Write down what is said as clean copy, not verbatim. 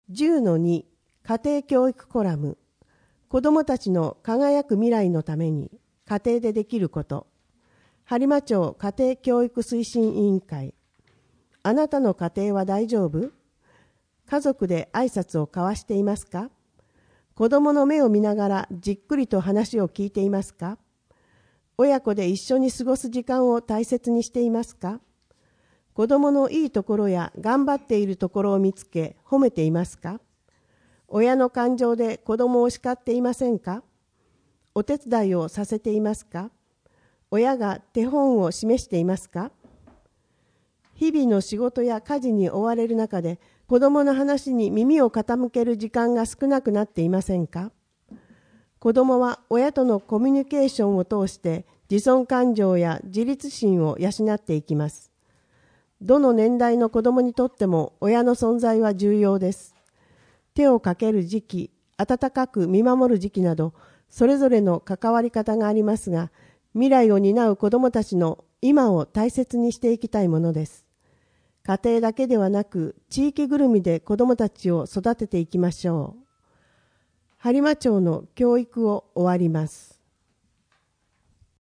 10-2家庭教育コラム。子どもたちの輝く未来のために家庭でできること。播磨町家庭教育推進委員会。あなたの家庭は大丈夫？家族で挨拶を交わしていますか？子どもの目を見ながらじっくりと話を聞いていますか？親子で一緒に過ごす時間を大切にしていますか？子どものいいところや頑張っているところを見つけ褒めていますか？親の感情で子どもを叱っていませんか？お手伝いをさせていますか？親が手本を示していますか？日々の仕事や家事に追われる中で子どもの話に耳を傾ける時間が少なくなっていませんか？子どもは親とのコミュニケーションを通して自尊感情や自立心を養っていきます。どの年代の子どもにとっても親の存在は重要です。手をかける時期、温かく見守る時期など、それぞれの関わり方がありますが、未来を担う子どもたちの今を大切にしていきたいものです。家庭だけではなく、地域ぐるみで子どもたちを育てていきましょう。播磨町の教育を終わります。